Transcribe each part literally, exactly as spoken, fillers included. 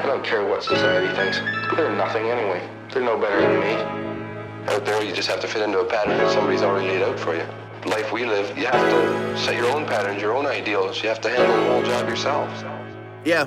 don't care what society thinks. They're nothing anyway. They're no better than me. Out there, you just have to fit into a pattern that somebody's already laid out for you. The life we live, you have to set your own patterns, your own ideals. You have to handle the whole job yourself. Yeah.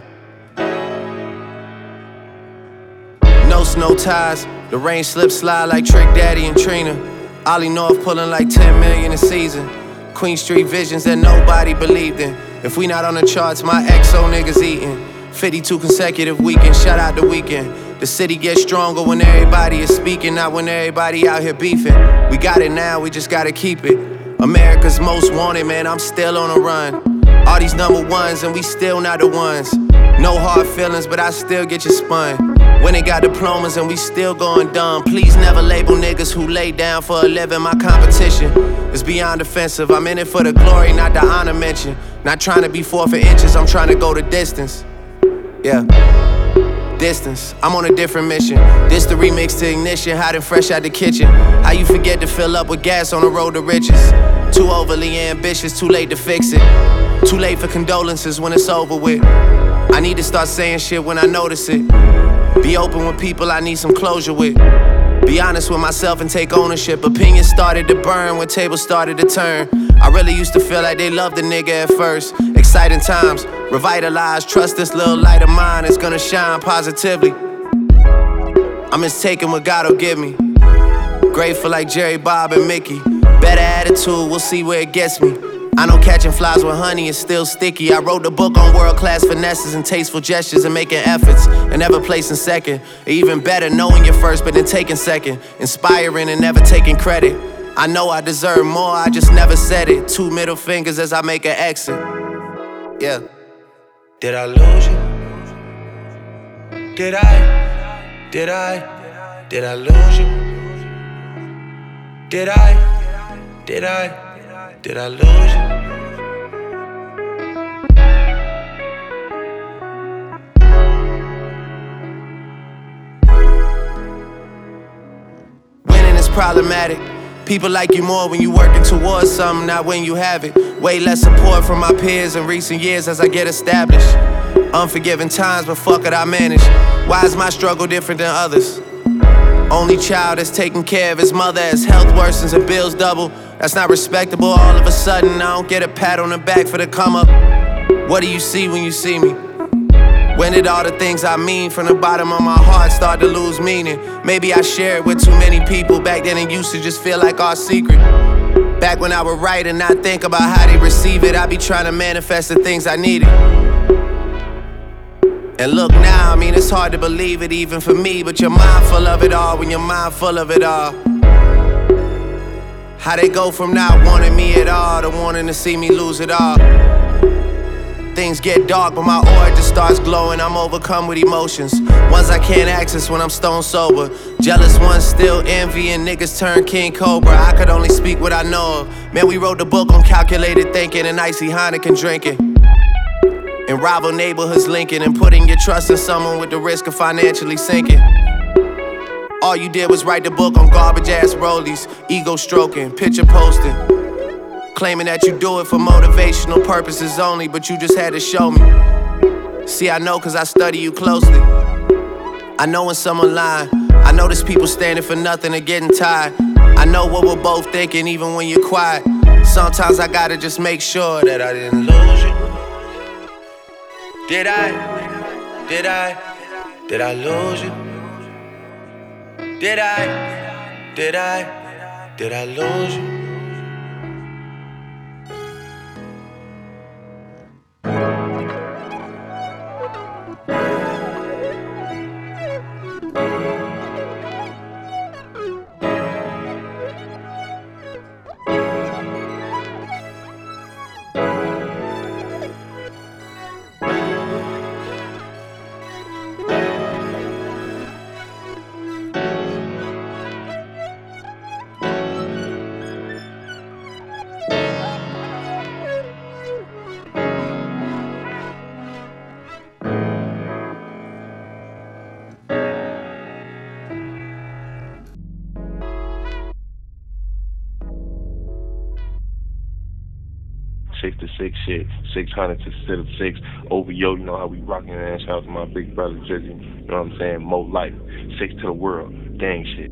No snow ties, the rain slip slide like Trick Daddy and Trina. Ollie North pulling like ten million a season. Queen Street visions that nobody believed in. If we not on the charts, my X O niggas eating. fifty-two consecutive weekends, shout out the weekend. The city gets stronger when everybody is speaking, not when everybody out here beefing. We got it now, we just gotta keep it. America's most wanted, man, I'm still on a run. All these number ones and we still not the ones. No hard feelings, but I still get you spun. When they got diplomas and we still going dumb. Please never label niggas who lay down for a living. My competition is beyond offensive. I'm in it for the glory, not the honor mention. Not trying to be four for inches, I'm trying to go the distance. Yeah, distance, I'm on a different mission. This the remix to Ignition, hot and fresh out the kitchen. How you forget to fill up with gas on the road to riches? Too overly ambitious, too late to fix it. Too late for condolences when it's over with. I need to start saying shit when I notice it. Be open with people I need some closure with. Be honest with myself and take ownership. Opinions started to burn when tables started to turn. I really used to feel like they loved the nigga at first. Exciting times, revitalized. Trust this little light of mine is gonna shine positively. I'm just taking what God will give me. Grateful like Jerry, Bob, and Mickey. Better attitude, we'll see where it gets me. I know catching flies with honey is still sticky. I wrote the book on world-class finesses and tasteful gestures and making efforts and never placing second. Or even better, knowing you're first but then taking second. Inspiring and never taking credit. I know I deserve more, I just never said it. Two middle fingers as I make an exit. Yeah. Did I lose you? Did I? Did I? Did I lose you? Did I? Did I? Did I lose you? Winning is problematic. People like you more when you working towards something, not when you have it. Way less support from my peers in recent years as I get established. Unforgiving times, but fuck it, I manage. Why is my struggle different than others? Only child that's taking care of his mother as health worsens and bills double. That's not respectable. All of a sudden, I don't get a pat on the back for the come up. What do you see when you see me? When did all the things I mean from the bottom of my heart start to lose meaning? Maybe I share it with too many people. Back then it used to just feel like our secret. Back when I would write and not think about how they receive it, I'd be trying to manifest the things I needed. And look now, I mean it's hard to believe it even for me, but you're mindful of it all when you're mindful of it all. How they go from not wanting me at all to wanting to see me lose it all. Things get dark, but my aura just starts glowing. I'm overcome with emotions, ones I can't access when I'm stone sober. Jealous ones still envying, niggas turn King Cobra. I could only speak what I know of. Man, we wrote the book on calculated thinking and icy Heineken drinking. And rival neighborhoods linking and putting your trust in someone with the risk of financially sinking. All you did was write the book on garbage ass rollies, ego stroking, picture posting. Claiming that you do it for motivational purposes only, but you just had to show me. See, I know cause I study you closely. I know when someone lying. I know there's people standing for nothing and getting tired. I know what we're both thinking even when you're quiet. Sometimes I gotta just make sure that I didn't lose you. Did I? Did I? Did I lose you? Did I? Did I? Did I lose you? six to six shit, six hundred instead of six. O V O, you know how we rocking, man. Shout out to my big brother Jizzy, you know what I'm saying? Mo Life, six to the world, gang shit.